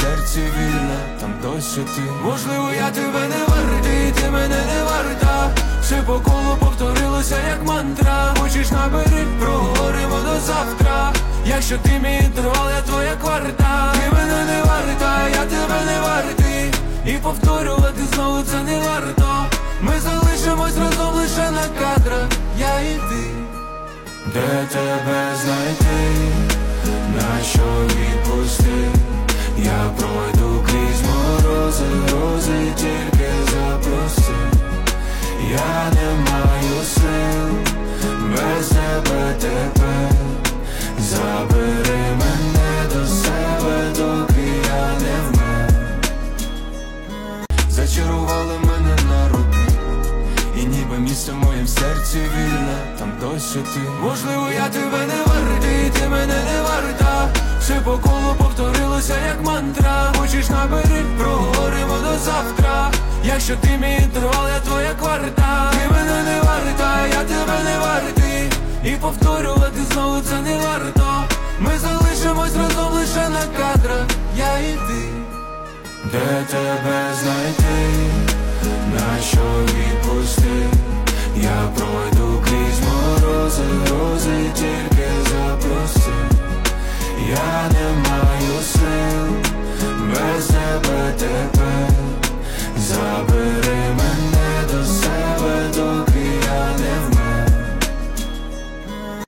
серці вільна, там досі ти. Можливо, я тебе не вартий, ти мене не варта. Все по колу повторилося як мантра. Хочеш набери, проговоримо до завтра. Якщо ти мій інтервал, я твоя кварта. Ти мене не варта, я тебе не вартий. І повторювати знову це не варто. Ми залишимось разом лише на кадрах, я і ти. Де тебе знайти, на що відпусти? Я пройду крізь морози, рози, тільки запроси. Я не маю сил без тебе тепер. Забери мене до себе, доки я не вмер. Зачарували мене на руки, і ніби місце в моїм серці вільне, там досі ти. Можливо, я тебе не вартий, ти мене не варта. Все по колу повторилося як мантра. Хочеш набери, проговоримо до завтра. Якщо ти мій інтервал, я твоя кварта. Ти мене не варта, я тебе не вартий. І повторювати знову це не варто. Ми залишимось разом лише на кадрах, я і ти. Де тебе знайти, на що відпусти? Я пройду крізь морози, рози, тільки запроси. Я не маю